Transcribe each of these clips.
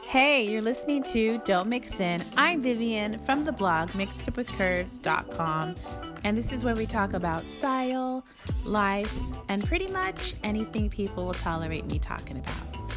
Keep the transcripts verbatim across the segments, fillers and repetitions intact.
Hey, you're listening to Don't Mix In. I'm Vivian from the blog mixed up with curves dot com, and this is where we talk about style, life, and pretty much anything people will tolerate me talking about.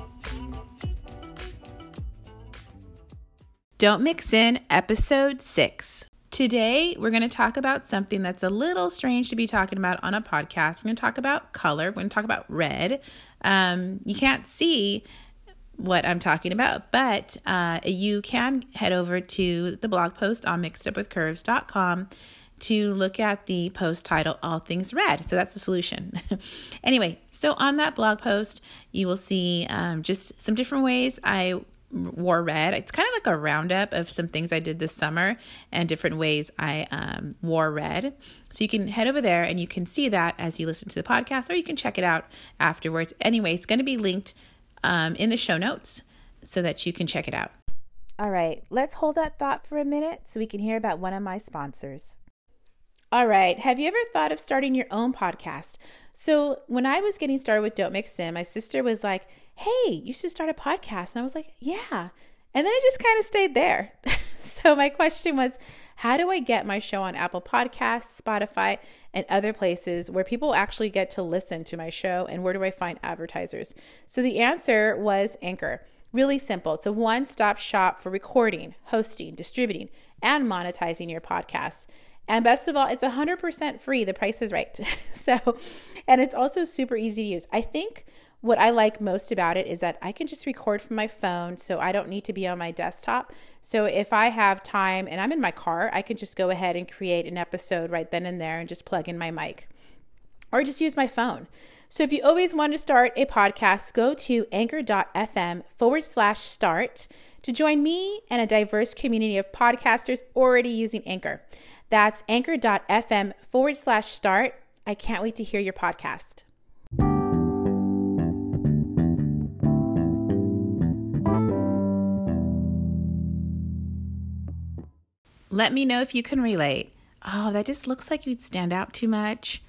Don't Mix In, episode six. Today, we're going to talk about something that's a little strange to be talking about on a podcast. We're going to talk about color. We're going to talk about red. Um, you can't see what I'm talking about, but uh, you can head over to the blog post on mixed up with curves dot com to look at the post title, All Things Red. So that's the solution. Anyway, so on that blog post, you will see um, just some different ways I wore red. It's kind of like a roundup of some things I did this summer and different ways I um, wore red. So you can head over there and you can see that as you listen to the podcast, or you can check it out afterwards. Anyway, it's going to be linked Um, in the show notes so that you can check it out. All right, let's hold that thought for a minute so we can hear about one of my sponsors. All right, have you ever thought of starting your own podcast? So when I was getting started with Don't Mix In, my sister was like, hey, you should start a podcast. And I was like, yeah. And then it just kind of stayed there. So my question was, how do I get my show on Apple Podcasts, Spotify, and other places where people actually get to listen to my show? And where do I find advertisers? So the answer was Anchor. Really simple. It's a one-stop shop for recording, hosting, distributing, and monetizing your podcast. And best of all, it's one hundred percent free. The price is right. So, and it's also super easy to use. I think what I like most about it is that I can just record from my phone, so I don't need to be on my desktop. So if I have time and I'm in my car, I can just go ahead and create an episode right then and there and just plug in my mic or just use my phone. So if you always want to start a podcast, go to anchor.fm forward slash start to join me and a diverse community of podcasters already using Anchor. That's anchor.fm forward slash start. I can't wait to hear your podcast. Let me know if you can relate. Oh, that just looks like you'd stand out too much.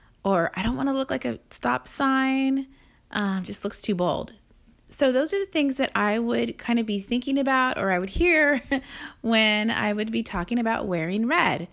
Or I don't want to look like a stop sign. Um, just looks too bold. So those are the things that I would kind of be thinking about, or I would hear when I would be talking about wearing red.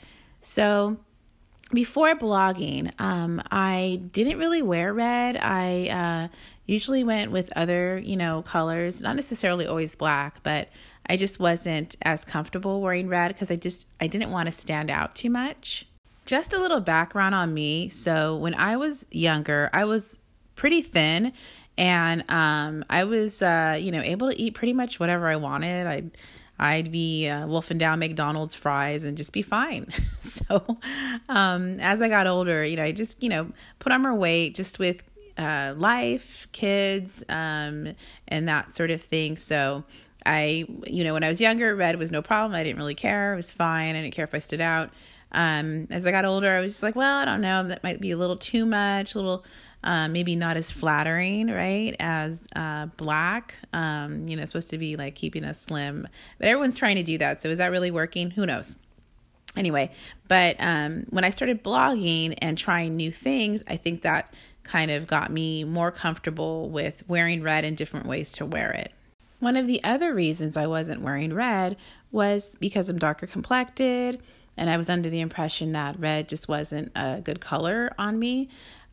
So before blogging, um, I didn't really wear red. I uh, usually went with other, you know, colors, not necessarily always black, but I just wasn't as comfortable wearing red because I just, I didn't want to stand out too much. Just a little background on me. So when I was younger, I was pretty thin and um, I was, uh, you know, able to eat pretty much whatever I wanted. I'd, I'd be uh, wolfing down McDonald's fries and just be fine. So um, as I got older, you know, I just, you know, put on more weight just with uh, life, kids, um, and that sort of thing. So I, you know, when I was younger, red was no problem. I didn't really care. It was fine. I didn't care if I stood out. Um, as I got older, I was just like, well, I don't know. That might be a little too much, a little Uh, maybe not as flattering, right, as uh, black. Um, you know, it's supposed to be like keeping us slim, but everyone's trying to do that. So is that really working? Who knows? Anyway, but um, when I started blogging and trying new things, I think that kind of got me more comfortable with wearing red and different ways to wear it. One of the other reasons I wasn't wearing red was because I'm darker complected, and I was under the impression that red just wasn't a good color on me.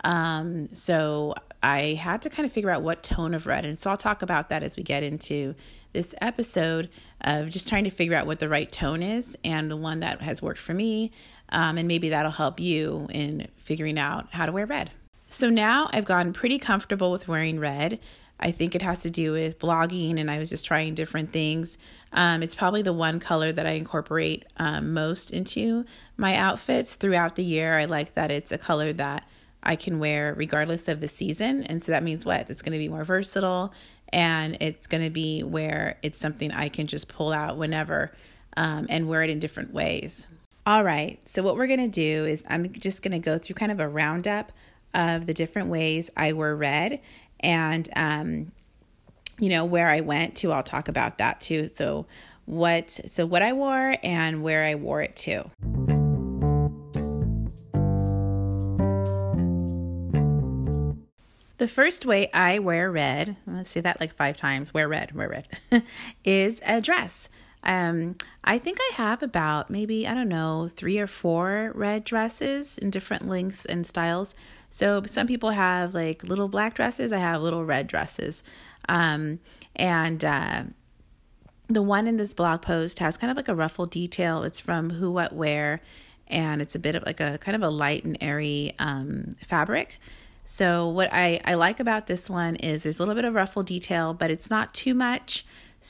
Um, so I had to kind of figure out what tone of red. And so I'll talk about that as we get into this episode of just trying to figure out what the right tone is and the one that has worked for me. Um, and maybe that'll help you in figuring out how to wear red. So now I've gotten pretty comfortable with wearing red. I think it has to do with blogging and I was just trying different things. Um, it's probably the one color that I incorporate um, most into my outfits throughout the year. I like that it's a color that I can wear regardless of the season. And so that means what? It's going to be more versatile and it's going to be where it's something I can just pull out whenever um, and wear it in different ways. All right. So what we're going to do is I'm just going to go through kind of a roundup of the different ways I wear red and, um, you know, where I went to. I'll talk about that too. So what, so what I wore and where I wore it to. The first way I wear red, let's say that like five times, wear red, wear red, is a dress. Um, I think I have about maybe, I don't know, three or four red dresses in different lengths and styles. So some people have like little black dresses. I have little red dresses. Um, and uh, the one in this blog post has kind of like a ruffle detail. It's from Who What Wear, and it's a bit of like a kind of a light and airy um, fabric. So what I, I like about this one is there's a little bit of ruffle detail, but it's not too much.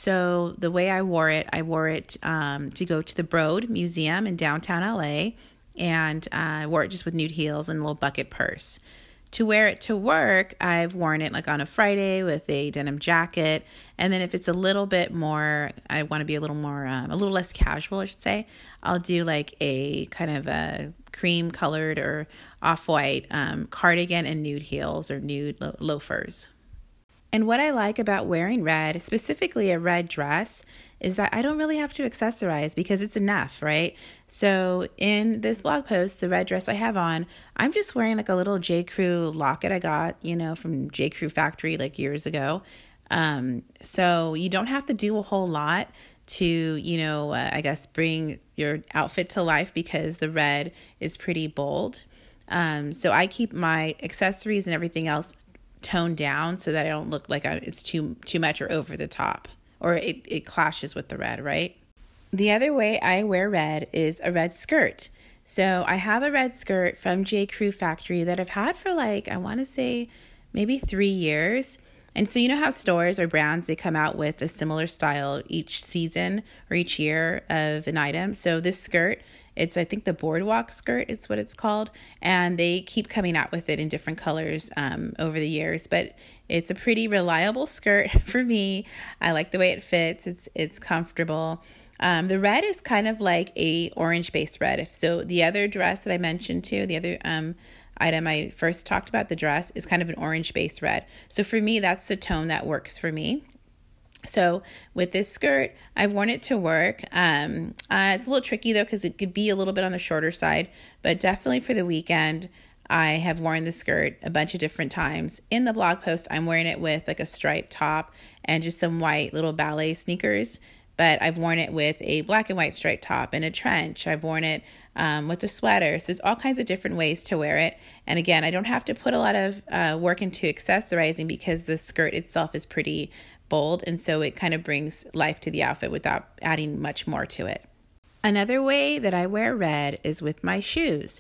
So the way I wore it, I wore it um, to go to the Broad Museum in downtown L A, and uh, I wore it just with nude heels and a little bucket purse. To wear it to work, I've worn it like on a Friday with a denim jacket. And then if it's a little bit more, I want to be a little more, um, a little less casual, I should say, I'll do like a kind of a cream colored or off-white um, cardigan and nude heels or nude lo- loafers. And what I like about wearing red, specifically a red dress, is that I don't really have to accessorize because it's enough, right? So in this blog post, the red dress I have on, I'm just wearing like a little J. Crew locket I got, you know, from J. Crew Factory like years ago. Um, so you don't have to do a whole lot to, you know, uh, I guess bring your outfit to life because the red is pretty bold. Um, so I keep my accessories and everything else toned down so that I don't look like I, it's too too much or over the top, or it, it clashes with the red, right? The other way I wear red is a red skirt. So I have a red skirt from J. Crew Factory that I've had for like, I want to say maybe three years. And so you know how stores or brands, they come out with a similar style each season or each year of an item. So this skirt, it's, I think the Boardwalk skirt is what it's called. And they keep coming out with it in different colors um, over the years. But it's a pretty reliable skirt for me. I like the way it fits. It's it's comfortable. Um, the red is kind of like a orange-based red. If so, the other dress that I mentioned too, the other um, item I first talked about, the dress, is kind of an orange-based red. So for me, that's the tone that works for me. So with this skirt, I've worn it to work. Um, uh, it's a little tricky though, because it could be a little bit on the shorter side, but definitely for the weekend, I have worn the skirt a bunch of different times. In the blog post, I'm wearing it with like a striped top and just some white little ballet sneakers, but I've worn it with a black and white striped top and a trench. I've worn it um, with a sweater. So there's all kinds of different ways to wear it. And again, I don't have to put a lot of uh, work into accessorizing because the skirt itself is pretty bold, and so it kind of brings life to the outfit without adding much more to it. Another way that I wear red is with my shoes.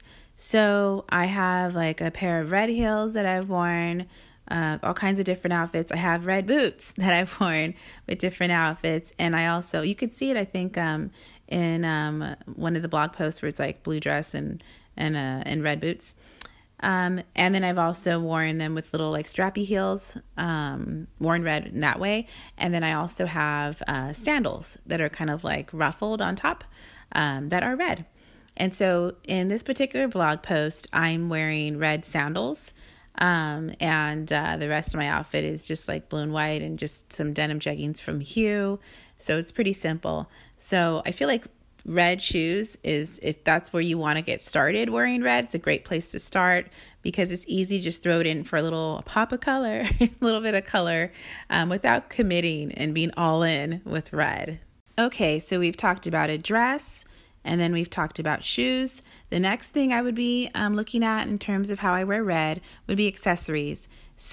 So I have like a pair of red heels that I've worn, uh, all kinds of different outfits. I have red boots that I've worn with different outfits, and I also, you could see it, I think, um, in um, one of the blog posts where it's like blue dress and and uh, and red boots. Um, and then I've also worn them with little like strappy heels, um, worn red in that way. And then I also have uh, sandals that are kind of like ruffled on top um, that are red. And so in this particular blog post, I'm wearing red sandals. Um, and uh, the rest of my outfit is just like blue and white and just some denim jeggings from Hue. So it's pretty simple. So I feel like red shoes is, if that's where you want to get started wearing red, it's a great place to start because it's easy. Just throw it in for a little pop of color, a little bit of color um, without committing and being all in with red. Okay, so we've talked about a dress and then we've talked about shoes. The next thing I would be um, looking at in terms of how I wear red would be accessories.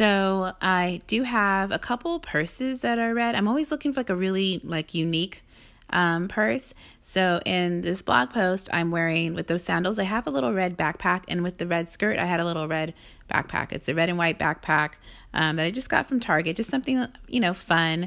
So I do have a couple purses that are red. I'm always looking for like a really like unique Um, purse. So in this blog post, I'm wearing, with those sandals, I have a little red backpack, and with the red skirt, I had a little red backpack. It's a red and white backpack um, that I just got from Target, just something, you know, fun.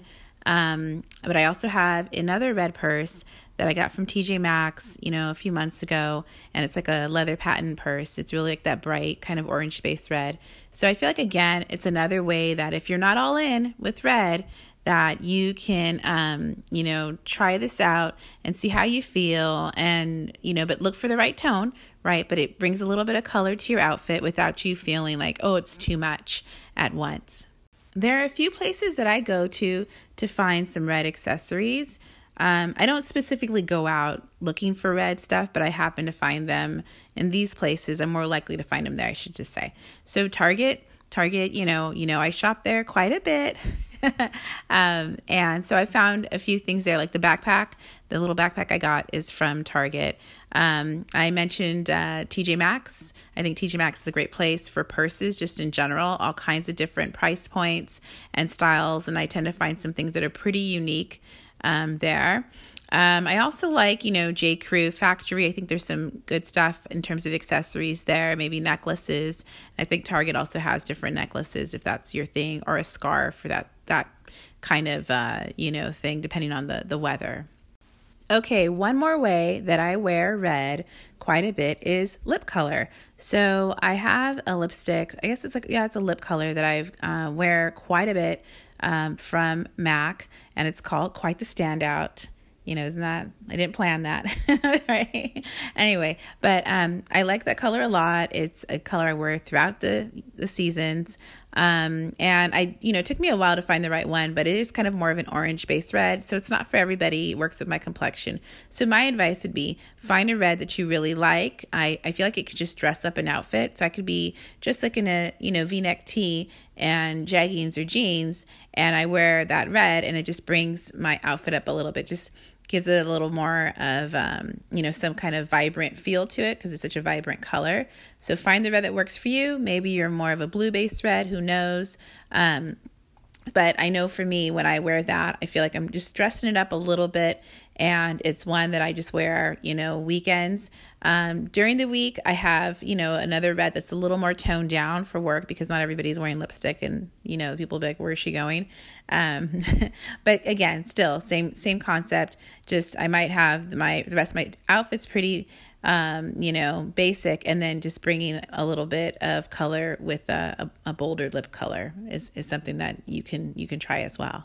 Um, but I also have another red purse that I got from T J Maxx, you know, a few months ago, and it's like a leather patent purse. It's really like that bright kind of orange-based red. So I feel like, again, it's another way that if you're not all in with red, that you can, um, you know, try this out and see how you feel, and, you know, but look for the right tone, right? But it brings a little bit of color to your outfit without you feeling like, oh, it's too much at once. There are a few places that I go to to find some red accessories. Um, I don't specifically go out looking for red stuff, but I happen to find them in these places. I'm more likely to find them there, I should just say. So Target Target, you know, you know, I shop there quite a bit. um, and so I found a few things there, like the backpack. The little backpack I got is from Target. Um, I mentioned uh, T J Maxx. I think T J Maxx is a great place for purses, just in general, all kinds of different price points and styles. And I tend to find some things that are pretty unique um, there. Um, I also like, you know, J. Crew Factory. I think there's some good stuff in terms of accessories there, maybe necklaces. I think Target also has different necklaces if that's your thing, or a scarf for that, that kind of, uh, you know, thing, depending on the, the weather. Okay, one more way that I wear red quite a bit is lip color. So I have a lipstick, I guess it's like, yeah, it's a lip color that I uh, wear quite a bit um, from MAC, and it's called Quite the Standout. You know, isn't that, I didn't plan that, right? Anyway, but um, I like that color a lot. It's a color I wear throughout the, the seasons. Um, and I, you know, it took me a while to find the right one, but it is kind of more of an orange based red. So it's not for everybody. It works with my complexion. So my advice would be find a red that you really like. I, I feel like it could just dress up an outfit. So I could be just like in a, you know, V-neck tee and jeggings or jeans, and I wear that red, and it just brings my outfit up a little bit. Just gives it a little more of, um, you know, some kind of vibrant feel to it because it's such a vibrant color. So find the red that works for you. Maybe you're more of a blue-based red, who knows? Um, but I know for me, when I wear that, I feel like I'm just dressing it up a little bit, and it's one that I just wear, you know, weekends. Um, during the week, I have, you know, another red that's a little more toned down for work because not everybody's wearing lipstick, and, you know, people be like, where is she going? Um, but again, still same, same concept. Just, I might have my, the rest of my outfits pretty, um, you know, basic, and then just bringing a little bit of color with a, a, a bolder lip color is, is something that you can, you can try as well.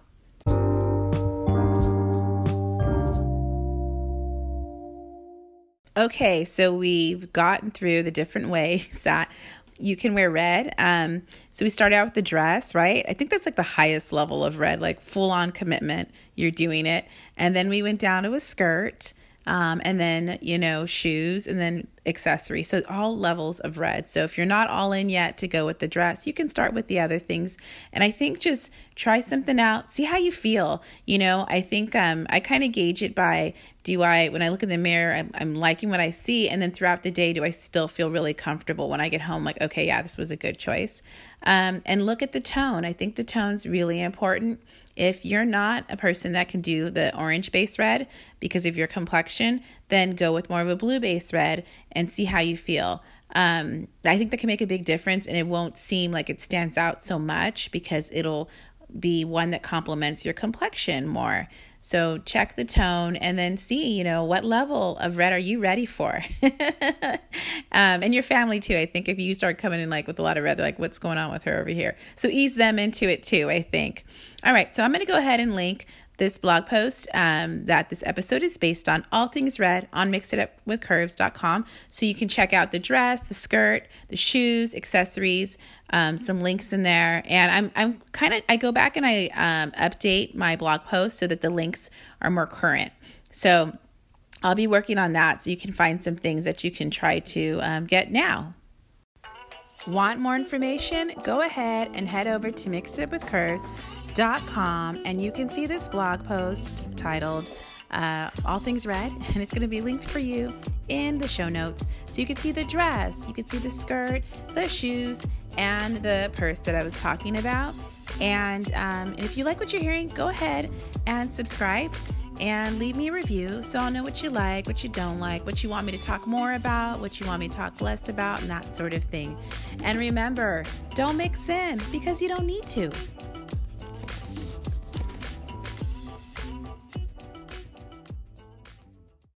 Okay, so we've gotten through the different ways that you can wear red. Um, so we started out with the dress, right? I think that's like the highest level of red, like full on commitment. You're doing it. And then we went down to a skirt, um, and then, you know, shoes, and then accessories. So all levels of red. So if you're not all in yet to go with the dress, you can start with the other things. And I think just try something out, see how you feel. You know, I think um, I kind of gauge it by, do I, when I look in the mirror, I'm, I'm liking what I see. And then throughout the day, do I still feel really comfortable when I get home? Like, okay, yeah, this was a good choice. Um, and look at the tone. I think the tone's really important. If you're not a person that can do the orange base red because of your complexion, then go with more of a blue base red and see how you feel. Um, I think that can make a big difference, and it won't seem like it stands out so much because it'll be one that complements your complexion more. So check the tone and then see, you know, what level of red are you ready for? um, and your family too. I think if you start coming in like with a lot of red, they're like, what's going on with her over here? So ease them into it too, I think. All right. So I'm going to go ahead and link this blog post um, that this episode is based on, all things red, on mix it up with curves dot com. So you can check out the dress, the skirt, the shoes, accessories, um, some links in there. And I'm I'm kind of, I go back and I um, update my blog post so that the links are more current. So I'll be working on that so you can find some things that you can try to um, get now. Want more information? Go ahead and head over to mix it up with curves dot com, and you can see this blog post titled uh, All Things Red, and it's going to be linked for you in the show notes. So you can see the dress, you can see the skirt, the shoes, and the purse that I was talking about. And, um, and if you like what you're hearing, go ahead and subscribe and leave me a review so I'll know what you like, what you don't like, what you want me to talk more about, what you want me to talk less about, and that sort of thing. And remember, don't mix in because you don't need to.